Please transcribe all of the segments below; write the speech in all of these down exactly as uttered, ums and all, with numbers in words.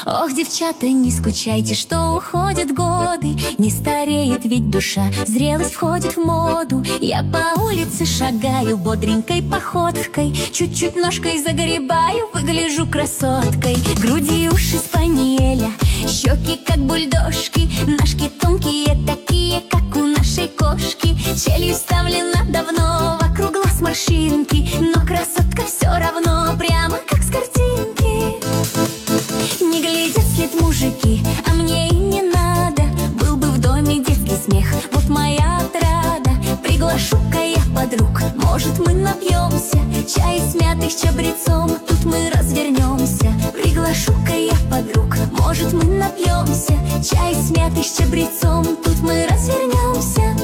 Ох, девчата, не скучайте, что уходят годы. Не стареет ведь душа, зрелость входит в моду. Я по улице шагаю бодренькой походкой, чуть-чуть ножкой загребаю, выгляжу красоткой. Груди уши спаниеля, щеки как бульдожки, ножки тонкие такие, как у нашей кошки. Челюсть вставлена давно, вокруг глаз морщинки, но красотка все равно, прямо как с картинки. Не глядят вслед мужики, а мне и не надо. Был бы в доме детский смех, вот моя отрада. Приглашу-ка я подруг, может мы напьемся чай с мятой с чабрецом, тут мы развернемся. Приглашу-ка я подруг, может мы напьемся чай с мятой с чабрецом, тут мы развернемся.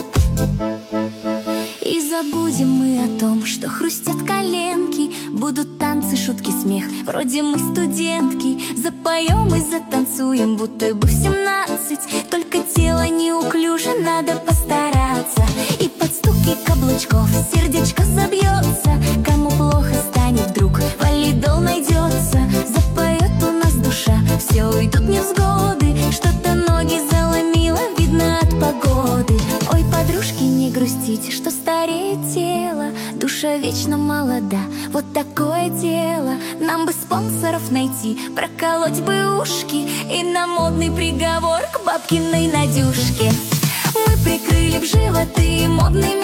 И забудем мы о том, что хрустят коленки. Будут танцы, шутки, смех, вроде мы студентки. Запоем и затанцуем, будто бы в семнадцать. Только тело неуклюже, надо постараться. И под стуки каблучков сердечко забьется. Кому плохо станет вдруг, валидол найдется. Запоет у нас душа, все уйдут невзгоды. Что-то ноги заломило, видно от погоды. Ой, подружки, не грустите, что стареет тело, душа вечно молода, вот такое дело. Нам бы спонсоров найти, проколоть бы ушки и на модный приговор к бабкиной Надюшке. Мы прикрыли б животы модными